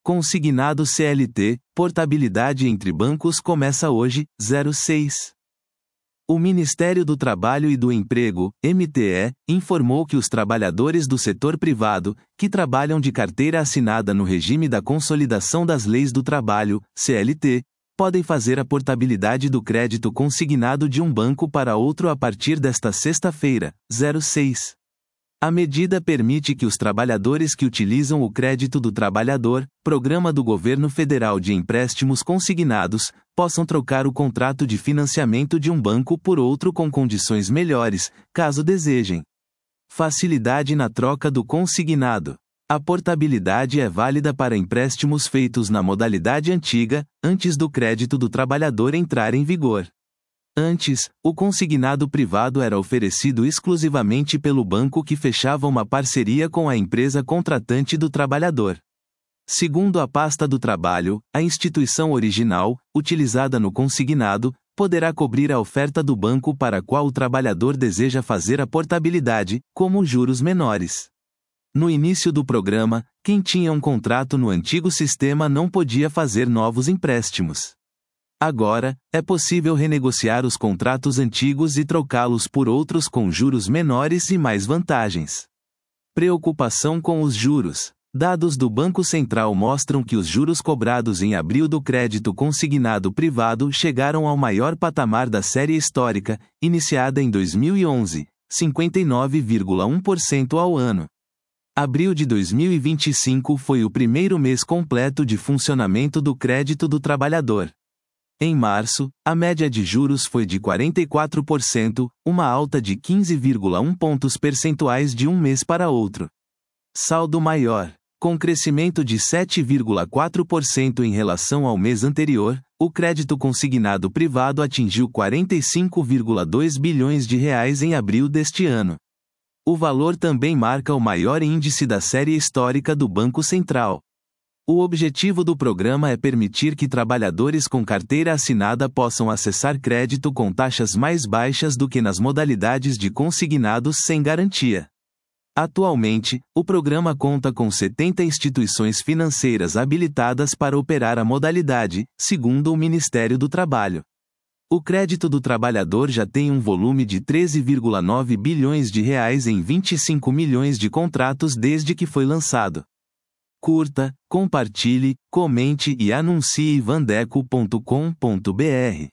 Consignado CLT, portabilidade entre bancos começa hoje, 06. O Ministério do Trabalho e do Emprego, MTE, informou que os trabalhadores do setor privado, que trabalham de carteira assinada no regime da Consolidação das Leis do Trabalho, CLT, podem fazer a portabilidade do crédito consignado de um banco para outro a partir desta sexta-feira, 06. A medida permite que os trabalhadores que utilizam o Crédito do Trabalhador, Programa do Governo Federal de Empréstimos Consignados, possam trocar o contrato de financiamento de um banco por outro com condições melhores, caso desejem. Facilidade na troca do consignado. A portabilidade é válida para empréstimos feitos na modalidade antiga, antes do Crédito do Trabalhador entrar em vigor. Antes, o consignado privado era oferecido exclusivamente pelo banco que fechava uma parceria com a empresa contratante do trabalhador. Segundo a pasta do trabalho, a instituição original, utilizada no consignado, poderá cobrir a oferta do banco para a qual o trabalhador deseja fazer a portabilidade, como juros menores. No início do programa, quem tinha um contrato no antigo sistema não podia fazer novos empréstimos. Agora, é possível renegociar os contratos antigos e trocá-los por outros com juros menores e mais vantagens. Preocupação com os juros. Dados do Banco Central mostram que os juros cobrados em abril do crédito consignado privado chegaram ao maior patamar da série histórica, iniciada em 2011, 59,1% ao ano. Abril de 2025 foi o primeiro mês completo de funcionamento do Crédito do Trabalhador. Em março, a média de juros foi de 44%, uma alta de 15,1 pontos percentuais de um mês para outro. Saldo maior. Com crescimento de 7,4% em relação ao mês anterior, o crédito consignado privado atingiu 45,2 bilhões de reais em abril deste ano. O valor também marca o maior índice da série histórica do Banco Central. O objetivo do programa é permitir que trabalhadores com carteira assinada possam acessar crédito com taxas mais baixas do que nas modalidades de consignados sem garantia. Atualmente, o programa conta com 70 instituições financeiras habilitadas para operar a modalidade, segundo o Ministério do Trabalho. O Crédito do Trabalhador já tem um volume de 13,9 bilhões de reais em 25 milhões de contratos desde que foi lançado. Curta, compartilhe, comente e anuncie vandeco.com.br.